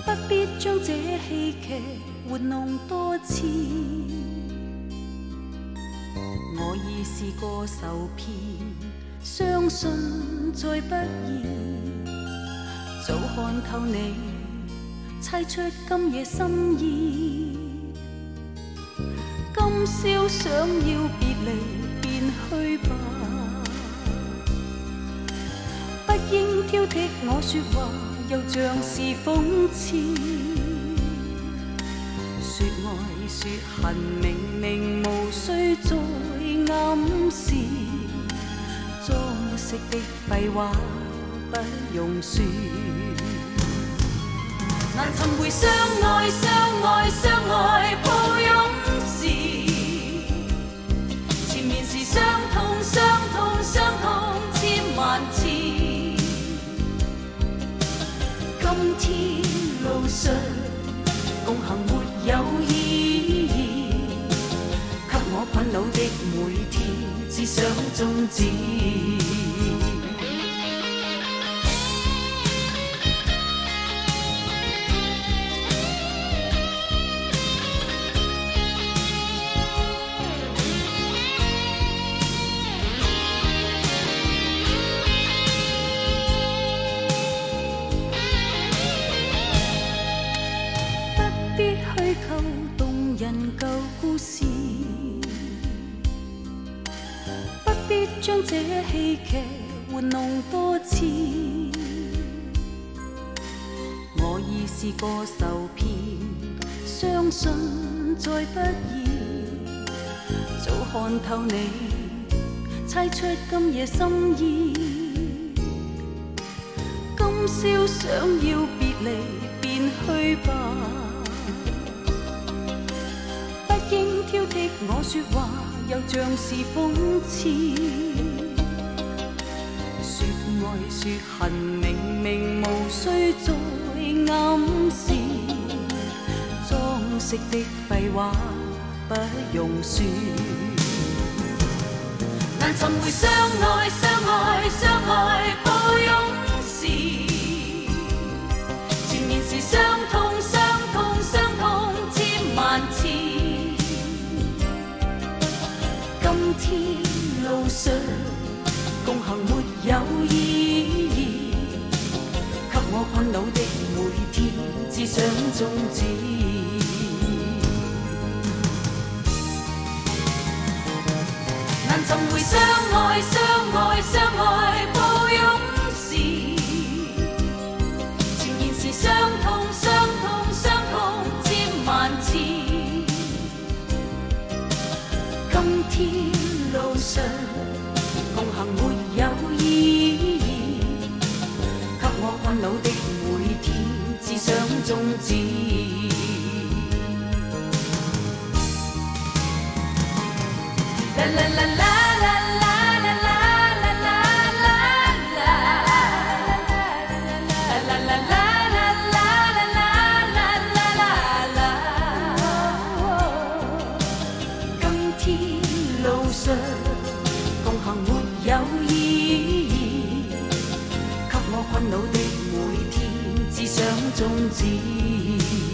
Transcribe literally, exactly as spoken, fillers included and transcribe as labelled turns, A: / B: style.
A: 不必將這戲劇活弄多次。我已試過受騙，相信再不易。早看透你，猜出今夜心意。今宵想要別離，便去吧。不應挑剔我說話，又像是諷刺。說愛說恨，明明無需再暗示。裝飾的廢話不用說。難尋回相愛相愛相愛抱擁時，前面是傷痛傷痛傷痛千萬次。今天路上共行沒有意義，給我困擾的每天只想終止。動人舊故事，不必將這戲劇活弄多次。我已試過受騙，相信再不易。早看透你，猜出今夜心意。今宵想要別離，便去吧。應挑剔我說話，又像是諷刺。說愛說恨，明明無需再暗示。裝飾的廢話不用說。難尋回相愛相愛相愛抱擁時，前面是傷痛傷痛傷痛千萬次。今天路上共行沒有意義，給我困擾的每天只想終止。難尋回相愛相愛相愛抱擁時，前面是傷痛傷痛傷痛千萬次。今天路上共行沒有意義，給我困擾的每天只想終止。啦啦啦啦啦啦啦啦啦啦啦啦啦啦啦啦。今天路上共行沒有意義，給我困擾的每天只想終止。